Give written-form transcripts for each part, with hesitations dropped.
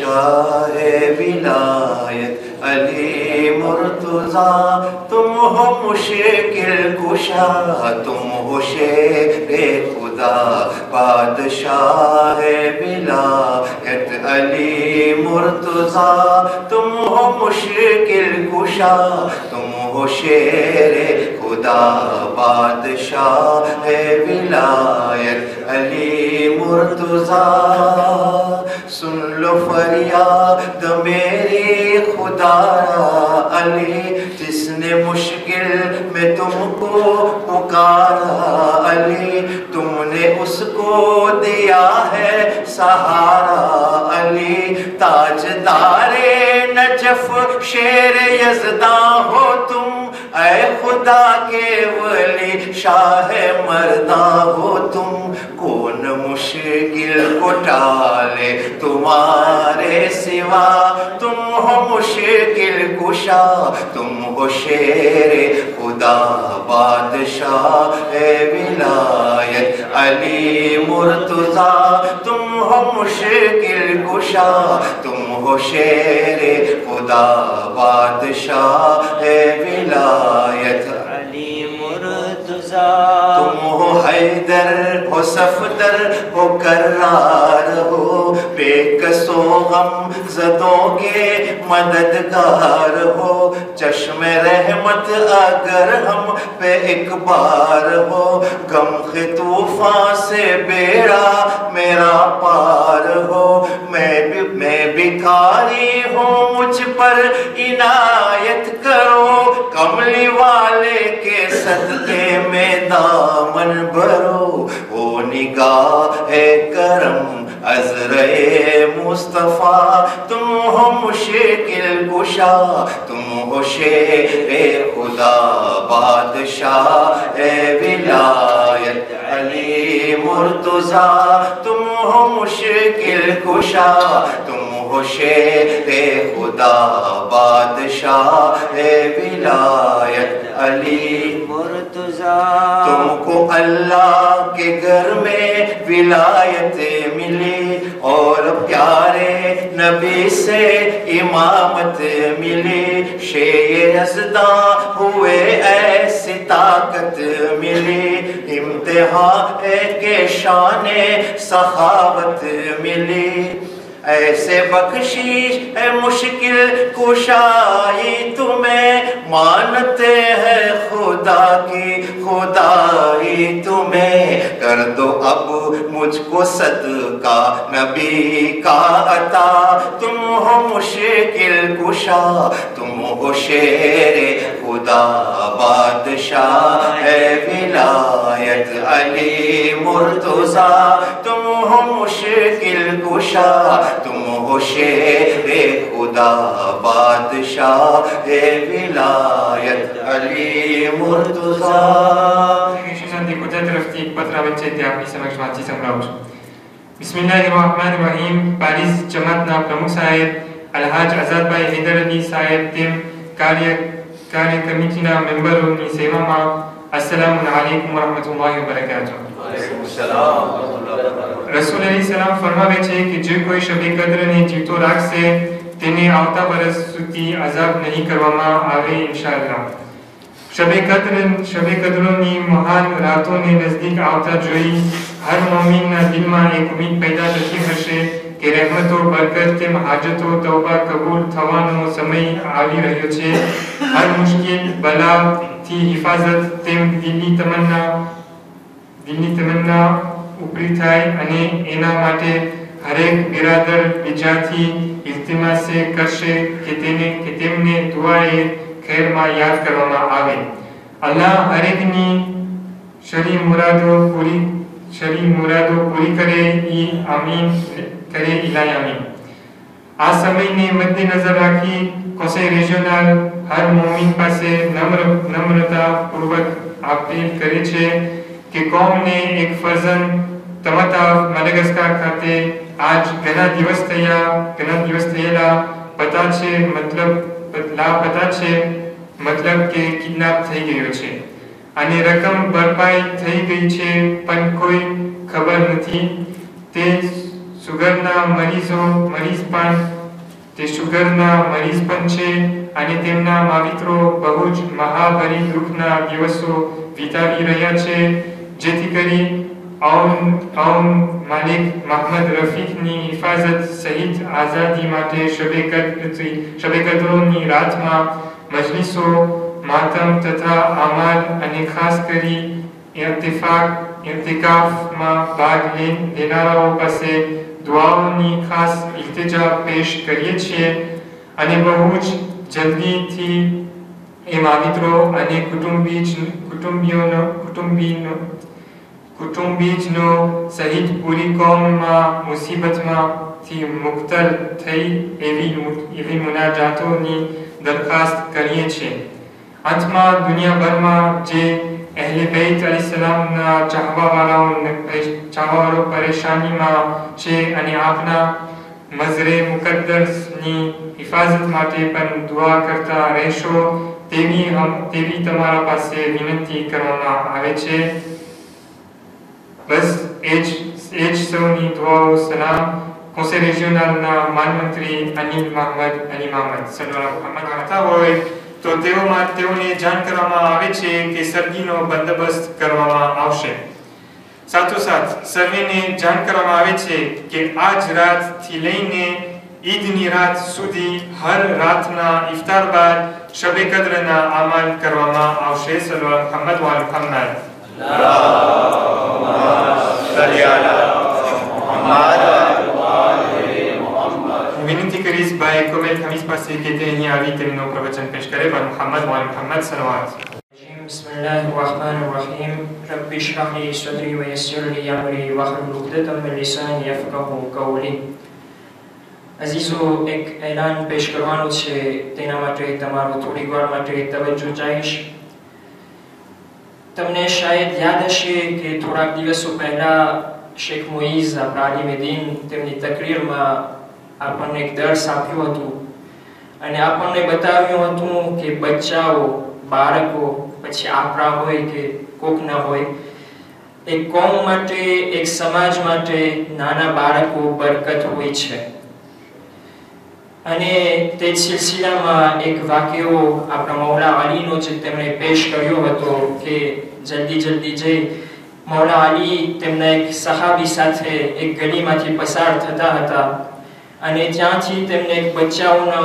شاہ ولایت علی مرتضیٰ، تم ہو مشکل کشا، تم ہو شیر خدا بادشاہ ولایت علی مرتضیٰ، تم ہو مشکل کشا، تم ہو شیر خدا بادشاہ ولایت علی مرتضیٰ۔ سن لو فریاد میری خدا علی، جس نے مشکل میں تم کو پکارا علی، تم نے اس کو دیا ہے سہارا علی، تاجدار نجف شیر یزداں ہو تم، اے خدا کے ولی شاہ مرداں ہو تم، کون مشکل کو ٹالے تمہارے سوا، تم ہو مشکل کشا، تم ہو شیر خدا بادشاہ ولایت علی مرتضیٰ، تم ہو مشکل کشا، تم ہو شیر خدا بادشاہ ولایت علی مرتضیٰ، تم ہو حیدر ہو صفدر ہو کرار ہو، بے کسو غم زدوں کے مددگار ہو، چشم رحمت اگر ہم پہ ایک بار ہو، غم طوفان سے بیڑا میرا پار ہو، میں بھکاری ہوں مجھ پر عنایت کرو، کملی والے کے صدقے میں دامن بھرو، او نگاہ کرم عذرِ مصطفیٰ، تم ہو مشکل کشا، تم ہو شیر خدا بادشاہ ولایت علی مرتضیٰ، تم ہو مشکل کشا، تم ہو شیر خدا بادشاہ ولایت علی مرتضیٰ، تم کو اللہ کے گھر میں ولایت ملی، اور پیارے نبی سے امامت ملی، شیر یزداں ہوئے ایسی طاقت ملی، امتحان ہے کہ شان سخاوت ملی، ایسے بخشش ہے مشکل کشائی تمہیں، مانتے ہیں خدا کی خدائی تمہیں، کر دو اب مجھ کو صدقہ نبی کا عطا، تم ہو مشکل کشا، تم ہو شیر خدا بادشاہ ولایت علی مرتضیٰ، تم ہو مشکل کشا، تم ہو شیر خدا بادشاہ ولایت علی مرتضیٰ۔ بسم اللہ الرحمن الرحیم. پاریس جماعتના પ્રમુખ સાહેબ અલ્હાજ આઝાદભાઈ હૈદર અલી સાહેબ તેમ કાર્ય કમિટીના મેમ્બરોની સેવામાં અસ્સલામુ અલૈકુમ વરહમતુલ્લાહિ વબરકાતુહ. રસૂલ અલૈહિ સલામ ફરમાવે છે કે જે કોઈ શબે કદ્રને જીવતો રાખશે તેને આવતા વર્ષ સુધી અઝાબ નહીં કરવામાં આવે ઇન્શાઅલ્લાહ. શબે કદ્રોની મહાન રાતોને નજદીક આવતા જોઈ હર મોમિનના દિલમાં એક ઉમ્મીદ पैदा થતી હશે કે રહેમતો બરકત તેમ હાજતો તૌબા કબૂલ થવાનો સમય આવી રહ્યો છે. હર મુશ્કેલ બલાથી હિફાજત તેમ દિલની તમન્ના ઉપરી થાય અને એના માટે હરેક બિરાદર બીજાથી ઇલ્તિમાસ કરશે કે તેમને દુઆએ ખૈરમાં યાદ કરવામાં આવે. અલ્લાહ હરેકની શરી મુરાદો પૂરી કરે આમીન કરે ઇલાહી આમીન. આ સમયને મદ્દેનજર રાખી કોસાઈ રિજિયોનલ હર મોમિન પાસે નમ્રતાપૂર્વક અપીલ કરે છે કે કોમને એક ફરજંદ તમતા માડાગાસ્કર ખાતે આજ ઘણા દિવસ થયેલા પતા છે મતલબ કે કિડનેપ થઈ ગયો છે અને રકમ ભરપાઈ થઈ ગઈ છે પણ કોઈ ખબર નથી. તે સુગરના મરીઝ પણ તે શુગરના મરીઝ પણ છે અને તેમના માવિત્રો બહુ જ મહાભારી દુઃખના દિવસો વિતાવી રહ્યા છે, જેથી કરી આઉન માલિક મોહમ્મદ રફીકની હિફાજત સહિત આઝાદી માટે શબે કદરોની રાતમાં મજલિસો, માતમ તથા અમાલ અને ખાસ કરી ઇર્તિકાફમાં ભાગ લેનારાઓ પાસે દુઆઓની ખાસ ઇલ્તિજા પેશ કરીએ છીએ અને બહુ જ જલ્દીથી એ માવિત્રો અને કુટુંબીજનો સહિત પૂરી કોમમાં મુસીબતમાંથી મુક્તર થઈ એવી મુનાજાતોની દરખાસ્ત કરીએ છીએ. અંતમાં દુનિયાભરમાં જે અહેલે બૈત અલૈહિસ્સલામના ચાહવાવાળાઓ પરેશાનીમાં છે અને આપના મઝરે મુકદ્દસની હિફાજત માટે પણ દુઆ કરતા રહેશો તેવી તમારા પાસે વિનંતી કરવામાં આવે છે. બસ એ જ સૌની દુઆઓ સલામ કોસે રિજિયોનલના માનમંત્રી અનિલ મોહમ્મદ સલ્લાલ્લાહુ હોય તો તેઓને જાણ કરવામાં આવે છે કે સર્દીનો બંદોબસ્ત કરવામાં આવશે. સાથોસાથ સર્વેને જાણ કરવામાં આવે છે કે આજ રાતથી લઈને ઈદની રાત સુધી હર રાતના ઇફતાર બાદ શબે કદ્રના અમાલ કરવામાં આવશે. સલ્લલ્લાહુ અલૈહિ મુહમ્મદ વિનંતી કરીશ ભાઈ કોમેલ ખમીસ પાસે કે તે અહીં આવી તેમનું પ્રવચન પેશ કરે. મોહમ્મદ સલાવત. بسم الله الرحمن الرحيم رب اشرح لي صدري ويسر لي امري واحلل عقدة من لساني يفقهوا قولي. અઝીઝો, એક એલાન પેશ કરવાનો છે, તેના માટે તમારો થોડીક વાર માટે તવજ્જો ચાહીશ. તમને શાયદ યાદ હશે કે થોડાક દિવસો પહેલા શેખ મુઈઝ આપણા આલિમે દીન તેમની તકરીરમાં આપણને એક દર્સ આપ્યું હતું અને આપણને બતાવ્યું હતું કે બચ્ચાઓ, બાળકો, પછી આપણા હોય કે કોકના હોય, એક કોમ માટે, એક સમાજ માટે નાના બાળકો બરકત હોય છે. અને તે સિલસિલામાં એક વાક્યો આપણા મૌલા અલીનો જે તેમણે પેશ કર્યો હતો કે જલ્દી જઈ મૌલા અલી તેમના એક સહાબી સાથે એક ગલીમાંથી પસાર થતા હતા અને ત્યાંથી તેમને એક બચ્ચાઓનો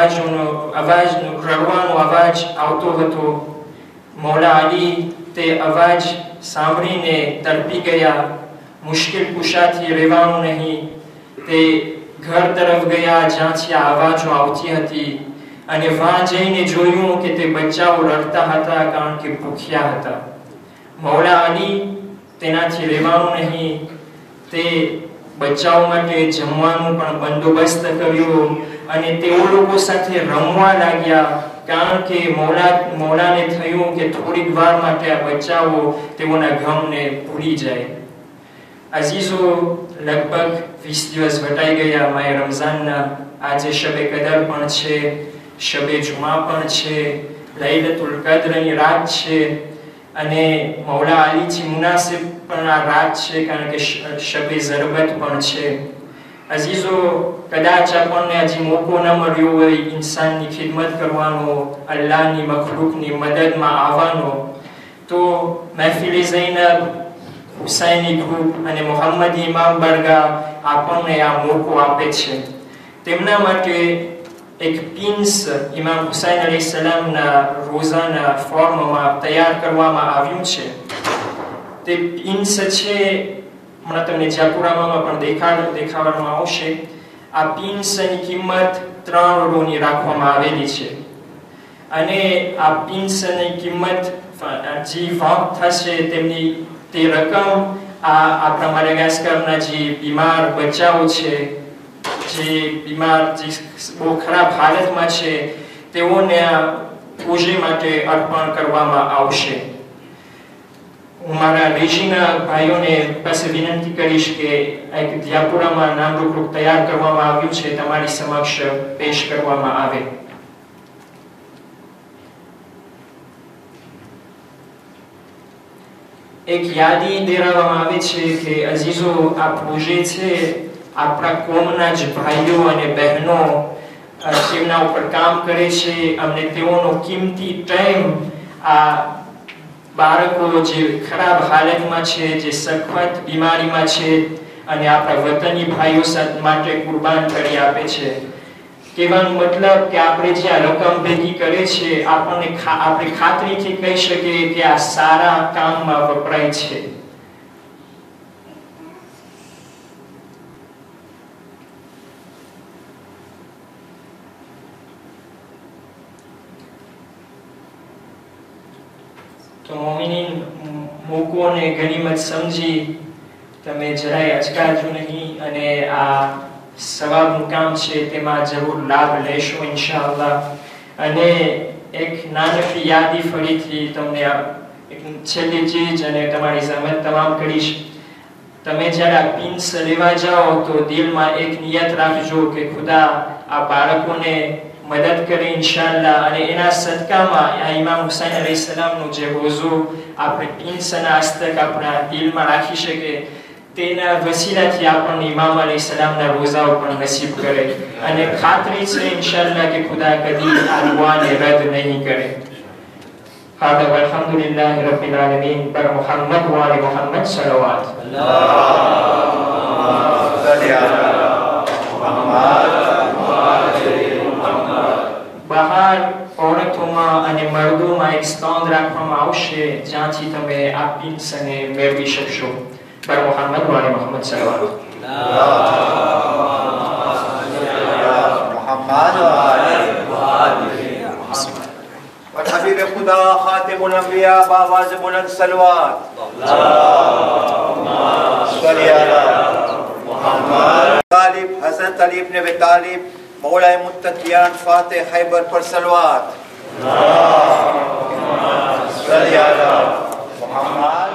રડવાનો અવાજ આવતો હતો. મૌલા અલી તે અવાજ સાંભળીને તડપી ગયા. મુશ્કેલ કુશાથી રહેવાનું નહીં, તે ઘર તરફ ગયા જ્યાંથી આ અવાજો આવતી હતી અને વહાં જઈને જોયું કે તે બચ્ચાઓ રડતા હતા કારણ કે ભૂખ્યા હતા. મૌલા અલી તેનાથી રહેવાનું નહીં, તે બચ્ચાઓ માટે જમવાનું પણ બંદોબસ્ત કર્યો અને તેઓ લોકો સાથે રમવા લાગ્યા કારણ કે મૌલાને થયું કે થોડીક વાર માટે આ બચ્ચાઓ તેઓના ગમને ભૂલી જાય. અઝીઝો, લગભગ 20 દિવસ વટાઈ ગયા માય રમઝાનના. આજે શબે કદર પણ છે, શબે જુમા પણ છે, લૈલતુલ કદ્રની રાત છે અને મૌલા અલીથી મુનાસિબ પણ આ રાત છે કારણ કે શબે ઝરબત પણ છે. અઝીઝો, કદાચ આપણને હજી મોકો ન મળ્યો હોય ઇન્સાનની ખિદમત કરવાનો, અલ્લાહની મખલૂકની મદદમાં આવવાનો, તો મહેફિલ ઝૈનબ, હુસૈની ગ્રુપ અને મોહમ્મદી ઇમામ બરગા આપણને આ મોકો આપે છે. તેમના માટે એક પિન્સ ઇમામ હુસૈન અલૈહિસ્સલામના રોઝાના ફોર્મમાં તૈયાર કરવામાં આવ્યું છે. તે પિન્સ છે, હમણાં તમને જાકુરામામાં પણ દેખાડવામાં આવશે. આ પિન્સની કિંમત 3 રૂપિયાની રાખવામાં આવેલી છે અને આ પિન્સની કિંમત જે વાપ થશે તે રકમ આપણા માડાગાસ્કરના જે બીમાર બચ્ચાઓ છે, જે બહુ ખરાબ હાલતમાં છે, તેઓને પૂજા માટે અર્પણ કરવામાં આવશે. હું મારા રેશીના ભાઈઓને પાસે વિનંતી કરીશ કે એક દિયાપુરામાં નામરૂપ તૈયાર કરવામાં આવ્યું છે, તમારી સમક્ષ પેશ કરવામાં આવે. એક યાદી દેરાવવામાં આવે છે કે અઝીઝો, આ પ્રોજેક્ટ છે, આપણા કોમના જ ભાઈઓ અને બહેનો તેમના ઉપર કામ કરે છે અને તેઓનો કિંમતી ટાઈમ આ બાળકો જે ખરાબ હાલતમાં છે, જે સખત બીમારીમાં છે અને આપણા વતની ભાઈઓ માટે કુરબાન કરી આપે છે. કહેવાનો મતલબ કે આપણે જે આ રકમ ભેગી કરે છે આપણે ખાતરીથી કહી શકીએ કે આ સારા કામમાં વપરાય છે. તો મોમિનીન, મોકો અને ગનીમત સમજી તમે જરાય અચકાજો નહીં અને આ સવાબનું કામ છે તેમાં જરૂર લાભ લેશો ઇન્શાઅલ્લાહ. અને એક નાનકડી યાદી ફરીથી તમને એક છેલ્લી ચીજ અને તમારી જહેમત તમામ કરીશ. તમે જ્યારે આ પિન્સ લેવા જાઓ તો દિલમાં એક નિયત રાખજો કે ખુદા આ બાળકોને મદદ કરે ઇન્શાઅલ્લાહ અને એના સદકામાં આ ઇમામ હુસૈન અલૈહિસ્સલામનું જે રોઝો આપણે પિન્સના હસ્તક આપણા દિલમાં રાખી શકે તેના વસીલાથી આપણને ઇમામ અલૈહિસ્સલામના રોઝાઓ પણ નસીબ કરે અને ખાતરી છે ઇન્શાઅલ્લાહ કે ખુદા કદી આ દુઆને રદ નહીં કરે. هذا والحمد لله رب العالمين پر محمد و آل محمد صلوات. બહાર ઓરતોમાં અને મર્દોમાં એક સ્ટોન રાખવામાં આવશે જ્યાંથી તમે આ પિન્સને મેળવી શકશો. પર મોહમ્મદ و آل محمد صلوات. حبیب خدا خاتم الانبیاء باواز بلند صلوات. طالب حضرت علی ابن ابی طالب مولا متقیان فاتح خیبر پر صلوات. محمد